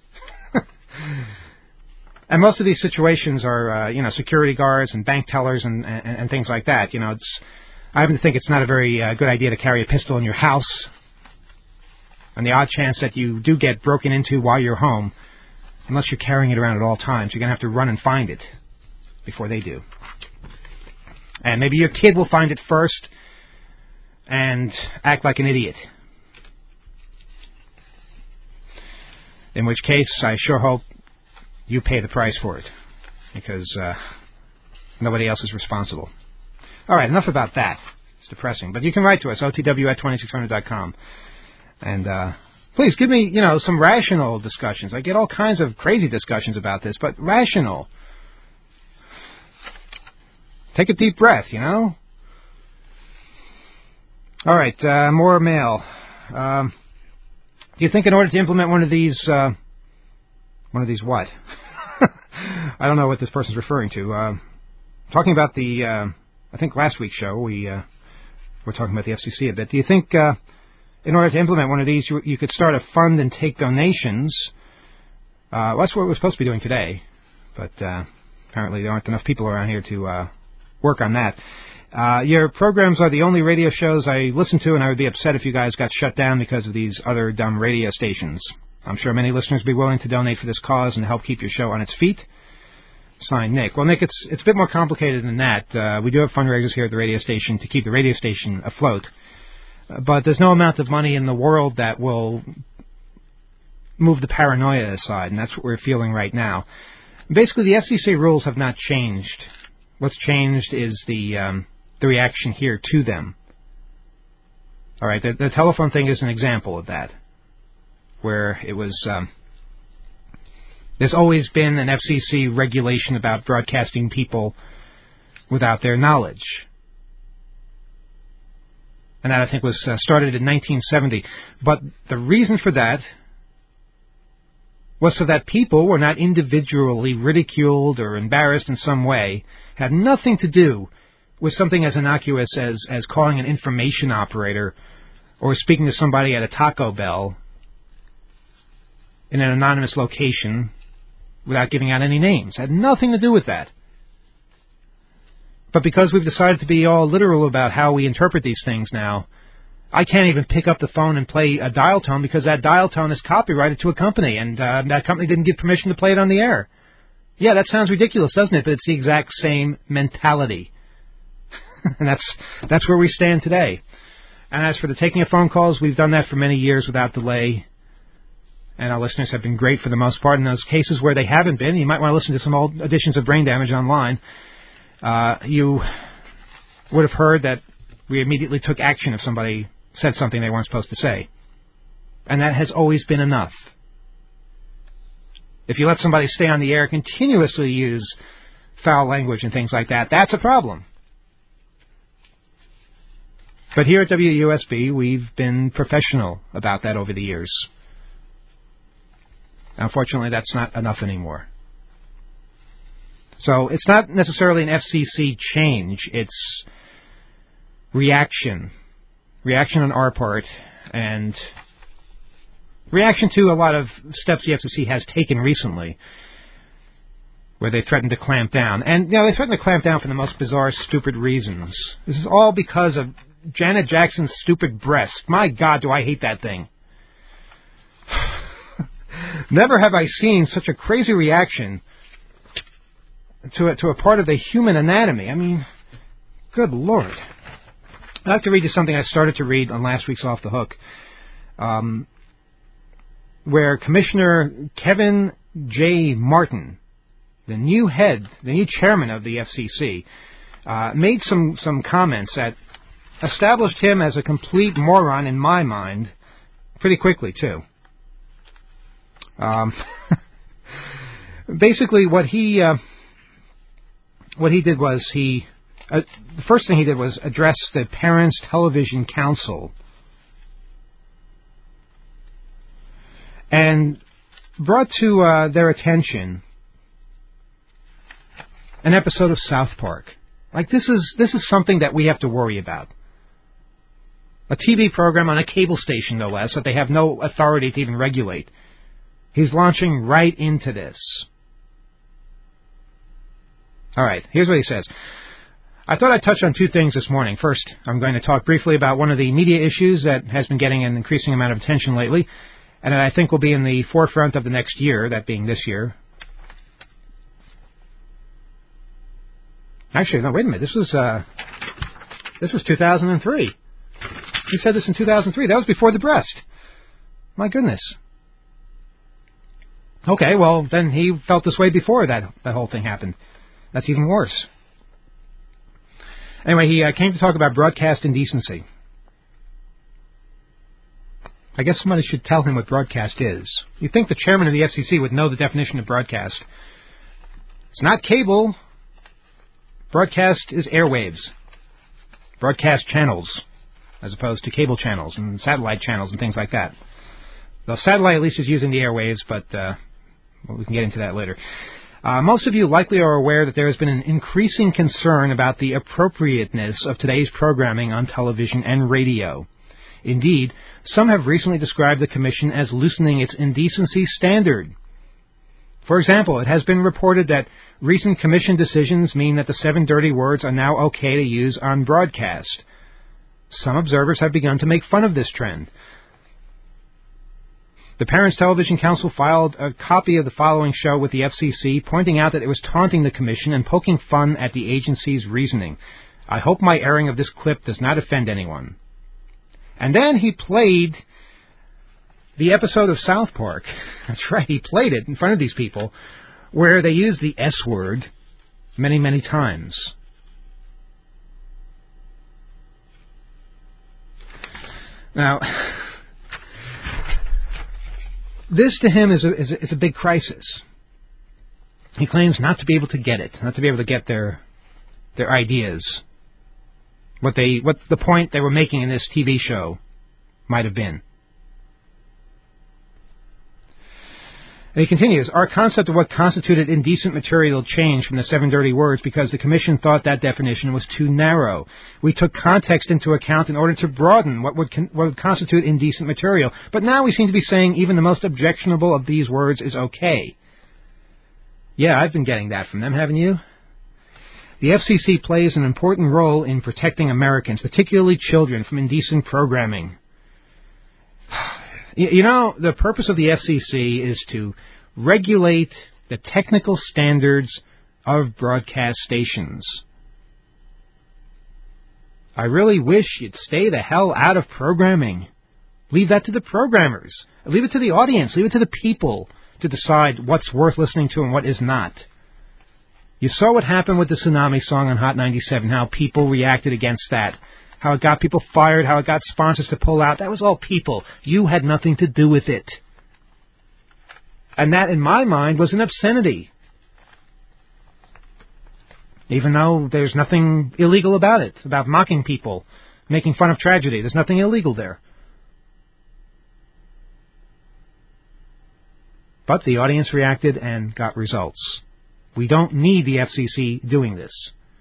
And most of these situations are, security guards and bank tellers and things like that. I happen to think it's not a very good idea to carry a pistol in your house. On the odd chance that you do get broken into while you're home, unless you're carrying it around at all times, you're going to have to run and find it before they do. And maybe your kid will find it first and act like an idiot. In which case, I sure hope you pay the price for it, because nobody else is responsible. All right, enough about that. It's depressing. But you can write to us, otw@2600.com. And please give me, some rational discussions. I get all kinds of crazy discussions about this, but rational. Take a deep breath, All right, more mail. Do you think in order to implement one of these what? I don't know what this person's referring to. Talking about I think last week's show, we were talking about the FCC a bit. Do you think in order to implement one of these, you could start a fund and take donations? That's what we're supposed to be doing today, but apparently there aren't enough people around here to work on that. Your programs are the only radio shows I listen to, and I would be upset if you guys got shut down because of these other dumb radio stations. I'm sure many listeners would be willing to donate for this cause and help keep your show on its feet. Signed, Nick. Well, Nick, it's a bit more complicated than that. We do have fundraisers here at the radio station to keep the radio station afloat. But there's no amount of money in the world that will move the paranoia aside, and that's what we're feeling right now. Basically, the FCC rules have not changed. What's changed is the reaction here to them. All right, the telephone thing is an example of that, where it was... there's always been an FCC regulation about broadcasting people without their knowledge. And that, I think, was started in 1970. But the reason for that was so that people were not individually ridiculed or embarrassed in some way. Had nothing to do with something as innocuous as calling an information operator or speaking to somebody at a Taco Bell in an anonymous location without giving out any names. Had nothing to do with that. But because we've decided to be all literal about how we interpret these things now, I can't even pick up the phone and play a dial tone because that dial tone is copyrighted to a company, and that company didn't give permission to play it on the air. Yeah, that sounds ridiculous, doesn't it? But it's the exact same mentality. And that's where we stand today. And as for the taking of phone calls, we've done that for many years without delay. And our listeners have been great for the most part. In those cases where they haven't been, you might want to listen to some old editions of Brain Damage online. You would have heard that we immediately took action if somebody said something they weren't supposed to say. And that has always been enough. If you let somebody stay on the air, continuously use foul language and things like that, that's a problem. But here at WUSB, we've been professional about that over the years. Unfortunately, that's not enough anymore. So it's not necessarily an FCC change. It's reaction. Reaction on our part and reaction to a lot of steps the FCC has taken recently where they threatened to clamp down. And, they threatened to clamp down for the most bizarre, stupid reasons. This is all because of Janet Jackson's stupid breast. My God, do I hate that thing. Never have I seen such a crazy reaction to a part of the human anatomy. I mean, good Lord. I'd like to read you something I started to read on last week's Off the Hook, where Commissioner Kevin J. Martin, the new chairman of the FCC, made some comments that established him as a complete moron in my mind pretty quickly, too. Basically, what he did was the first thing he did was address the Parents Television Council and brought to their attention an episode of South Park. Like, this is something that we have to worry about. A TV program on a cable station, no less, that they have no authority to even regulate. He's launching right into this. All right, here's what he says. I thought I'd touch on two things this morning. First, I'm going to talk briefly about one of the media issues that has been getting an increasing amount of attention lately, and that I think will be in the forefront of the next year, that being this year. Actually, no, wait a minute. This was 2003. He said this in 2003. That was before the breast. My goodness. Okay, well, then he felt this way before that whole thing happened. That's even worse. Anyway, he came to talk about broadcast indecency. I guess somebody should tell him what broadcast is. You'd think the chairman of the FCC would know the definition of broadcast. It's not cable. Broadcast is airwaves. Broadcast channels, as opposed to cable channels and satellite channels and things like that. The satellite at least is using the airwaves, but we can get into that later. Most of you likely are aware that there has been an increasing concern about the appropriateness of today's programming on television and radio. Indeed, some have recently described the Commission as loosening its indecency standard. For example, it has been reported that recent Commission decisions mean that the 7 dirty words are now okay to use on broadcast. Some observers have begun to make fun of this trend. The Parents Television Council filed a copy of the following show with the FCC, pointing out that it was taunting the Commission and poking fun at the agency's reasoning. I hope my airing of this clip does not offend anyone. And then he played the episode of South Park. That's right, he played it in front of these people, where they used the S word many, many times. Now, this to him is a big crisis. He claims not to be able to get it, not to be able to get their ideas, what the point they were making in this TV show might have been. And he continues, our concept of what constituted indecent material changed from the 7 dirty words because the Commission thought that definition was too narrow. We took context into account in order to broaden what would constitute indecent material. But now we seem to be saying even the most objectionable of these words is okay. Yeah, I've been getting that from them, haven't you? The FCC plays an important role in protecting Americans, particularly children, from indecent programming. You know, the purpose of the FCC is to regulate the technical standards of broadcast stations. I really wish you'd stay the hell out of programming. Leave that to the programmers. Leave it to the audience. Leave it to the people to decide what's worth listening to and what is not. You saw what happened with the Tsunami song on Hot 97, how people reacted against that, how it got people fired, how it got sponsors to pull out. That was all people. You had nothing to do with it. And that, in my mind, was an obscenity. Even though there's nothing illegal about it, about mocking people, making fun of tragedy. There's nothing illegal there. But the audience reacted and got results. We don't need the FCC doing this.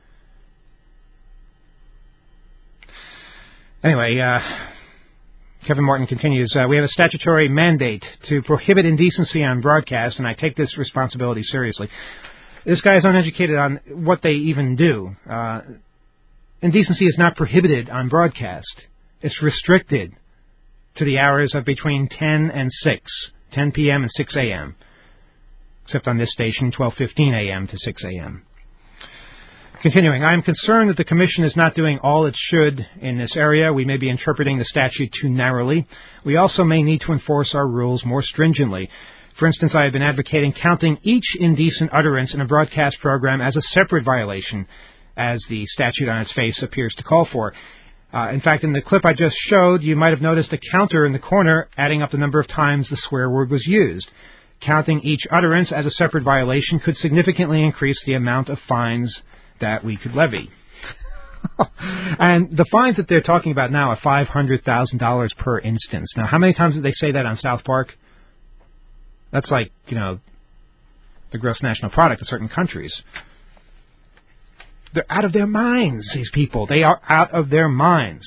Anyway, Kevin Martin continues, we have a statutory mandate to prohibit indecency on broadcast, and I take this responsibility seriously. This guy is uneducated on what they even do. Indecency is not prohibited on broadcast. It's restricted to the hours of between 10 and 6, 10 p.m. and 6 a.m., except on this station, 12:15 a.m. to 6 a.m. Continuing, I am concerned that the Commission is not doing all it should in this area. We may be interpreting the statute too narrowly. We also may need to enforce our rules more stringently. For instance, I have been advocating counting each indecent utterance in a broadcast program as a separate violation, as the statute on its face appears to call for. In fact, in the clip I just showed, you might have noticed a counter in the corner adding up the number of times the swear word was used. Counting each utterance as a separate violation could significantly increase the amount of fines that we could levy. And the fines that they're talking about now are $500,000 per instance. Now, how many times did they say that on South Park? That's like, the gross national product of certain countries. They're out of their minds, these people. They are out of their minds.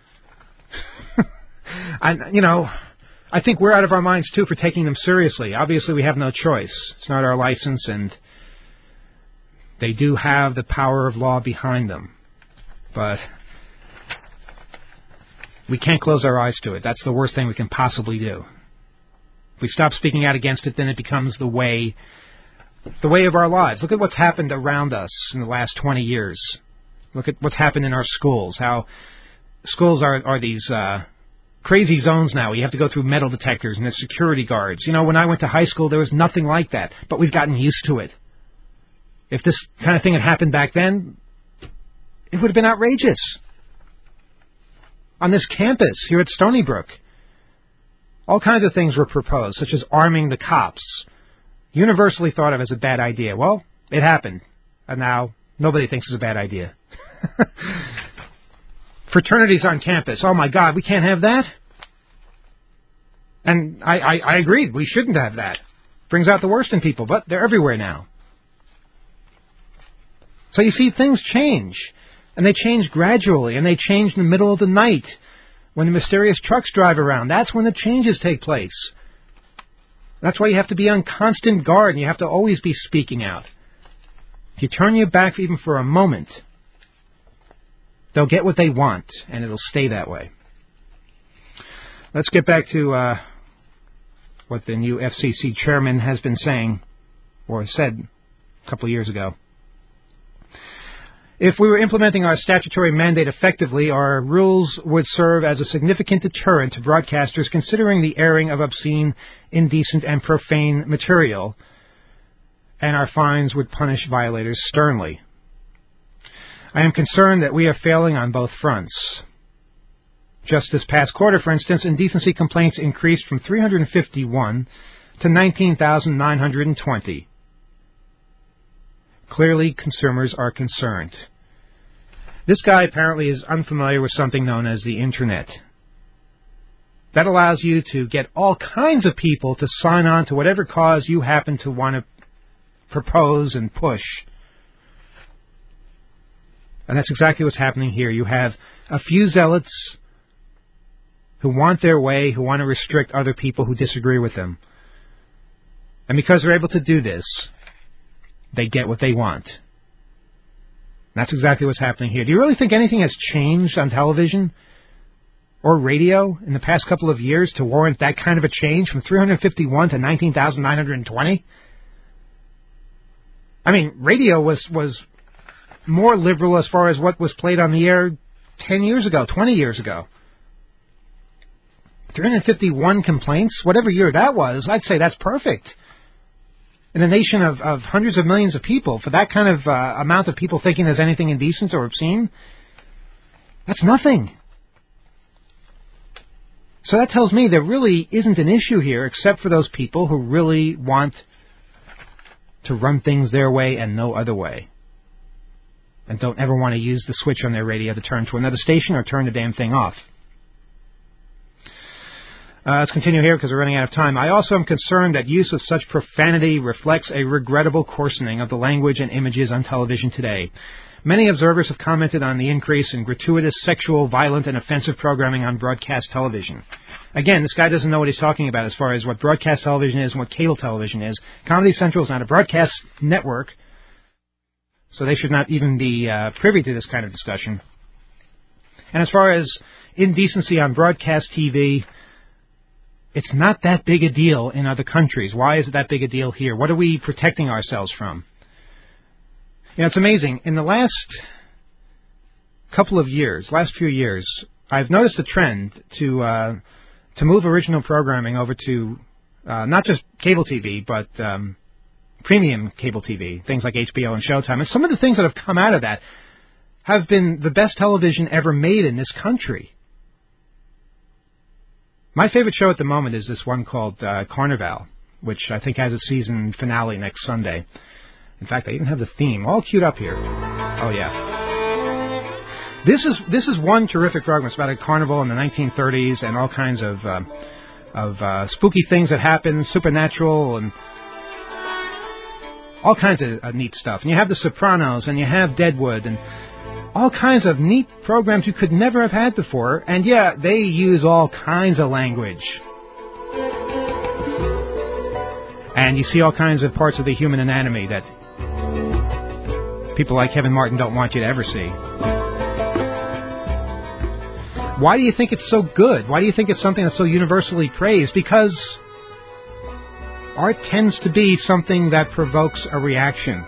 And, I think we're out of our minds, too, for taking them seriously. Obviously, we have no choice. It's not our license, and they do have the power of law behind them. But we can't close our eyes to it. That's the worst thing we can possibly do. If we stop speaking out against it, then it becomes the way of our lives. Look at what's happened around us in the last 20 years. Look at what's happened in our schools, how schools are these crazy zones now. You have to go through metal detectors and there's security guards. When I went to high school, there was nothing like that, but we've gotten used to it. If this kind of thing had happened back then, it would have been outrageous. On this campus here at Stony Brook, all kinds of things were proposed, such as arming the cops. Universally thought of as a bad idea. Well, it happened, and now nobody thinks it's a bad idea. Fraternities on campus. Oh, my God, we can't have that? And I agreed, we shouldn't have that. Brings out the worst in people, but they're everywhere now. So you see, things change, and they change gradually, and they change in the middle of the night when the mysterious trucks drive around. That's when the changes take place. That's why you have to be on constant guard, and you have to always be speaking out. If you turn your back even for a moment, they'll get what they want, and it'll stay that way. Let's get back to what the new FCC chairman has been saying, or said a couple of years ago. If we were implementing our statutory mandate effectively, our rules would serve as a significant deterrent to broadcasters considering the airing of obscene, indecent, and profane material, and our fines would punish violators sternly. I am concerned that we are failing on both fronts. Just this past quarter, for instance, indecency complaints increased from 351 to 19,920. Clearly, consumers are concerned. This guy apparently is unfamiliar with something known as the Internet. That allows you to get all kinds of people to sign on to whatever cause you happen to want to propose and push. And that's exactly what's happening here. You have a few zealots who want their way, who want to restrict other people who disagree with them. And because they're able to do this, they get what they want. That's exactly what's happening here. Do you really think anything has changed on television or radio in the past couple of years to warrant that kind of a change from 351 to 19,920? I mean, radio was more liberal as far as what was played on the air 10 years ago, 20 years ago. 351 complaints, whatever year that was, I'd say that's perfect. in a nation of hundreds of millions of people, for that kind of amount of people thinking there's anything indecent or obscene, that's nothing. So that tells me there really isn't an issue here except for those people who really want to run things their way and no other way, and don't ever want to use the switch on their radio to turn to another station or turn the damn thing off. Let's continue here because we're running out of time. I also am concerned that use of such profanity reflects a regrettable coarsening of the language and images on television today. Many observers have commented on the increase in gratuitous, sexual, violent, and offensive programming on broadcast television. Again, this guy doesn't know what he's talking about as far as what broadcast television is and what cable television is. Comedy Central is not a broadcast network, so they should not even be privy to this kind of discussion. And as far as indecency on broadcast TV, it's not that big a deal in other countries. Why is it that big a deal here? What are we protecting ourselves from? You know, it's amazing. In the last few years, I've noticed a trend to move original programming over to not just cable TV, but premium cable TV, things like HBO and Showtime. And some of the things that have come out of that have been the best television ever made in this country. My favorite show at the moment is this one called Carnival, which I think has a season finale next Sunday. In fact, I even have the theme all queued up here. Oh, yeah. This is one terrific program. It's about a carnival in the 1930s and all kinds of spooky things that happen, supernatural, and all kinds of neat stuff. And you have The Sopranos, and you have Deadwood, and all kinds of neat programs you could never have had before. And, yeah, they use all kinds of language. And you see all kinds of parts of the human anatomy that people like Kevin Martin don't want you to ever see. Why do you think it's so good? Why do you think it's something that's so universally praised? Because art tends to be something that provokes a reaction.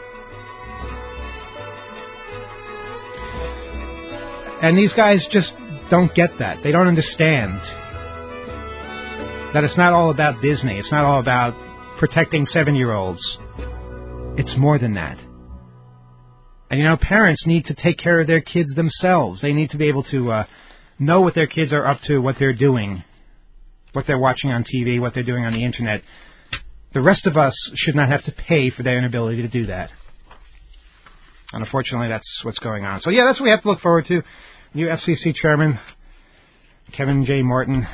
And these guys just don't get that. They don't understand that it's not all about Disney. It's not all about protecting 7-year-olds. It's more than that. And, you know, parents need to take care of their kids themselves. They need to be able to know what their kids are up to, what they're doing, what they're watching on TV, what they're doing on the Internet. The rest of us should not have to pay for their inability to do that. And unfortunately, that's what's going on. So, yeah, that's what we have to look forward to. New FCC Chairman Kevin J. Martin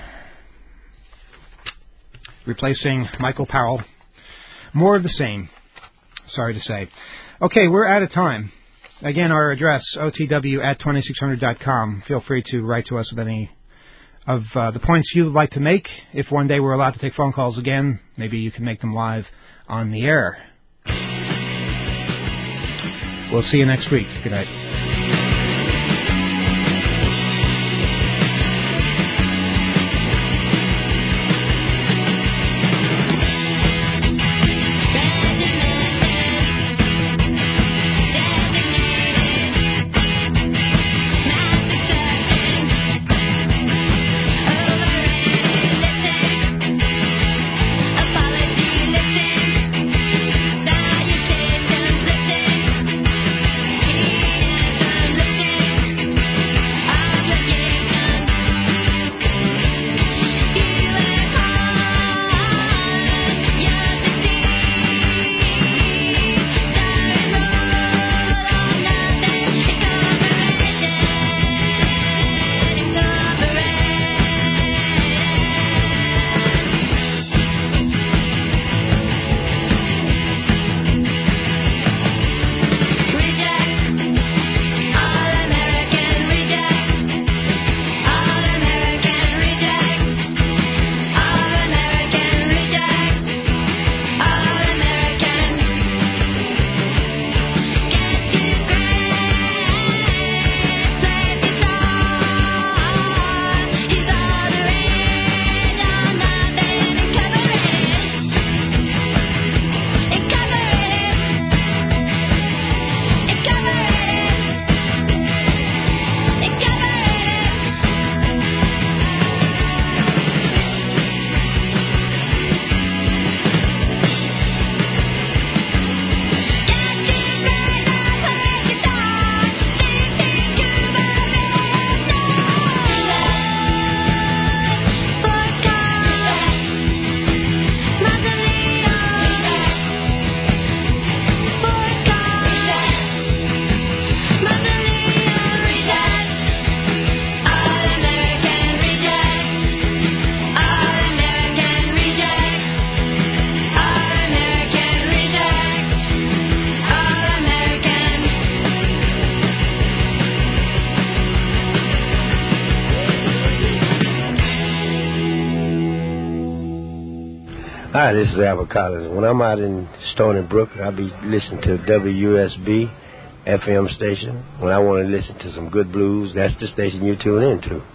replacing Michael Powell. More of the same, sorry to say. Okay, we're out of time. Again, our address, otw@2600.com. Feel free to write to us with any of the points you would like to make. If one day we're allowed to take phone calls again, maybe you can make them live on the air. We'll see you next week. Good night. Hi, this is Albert Collins. When I'm out in Stony Brook, I'll be listening to WUSB FM station. When I want to listen to some good blues, that's the station you tune in to.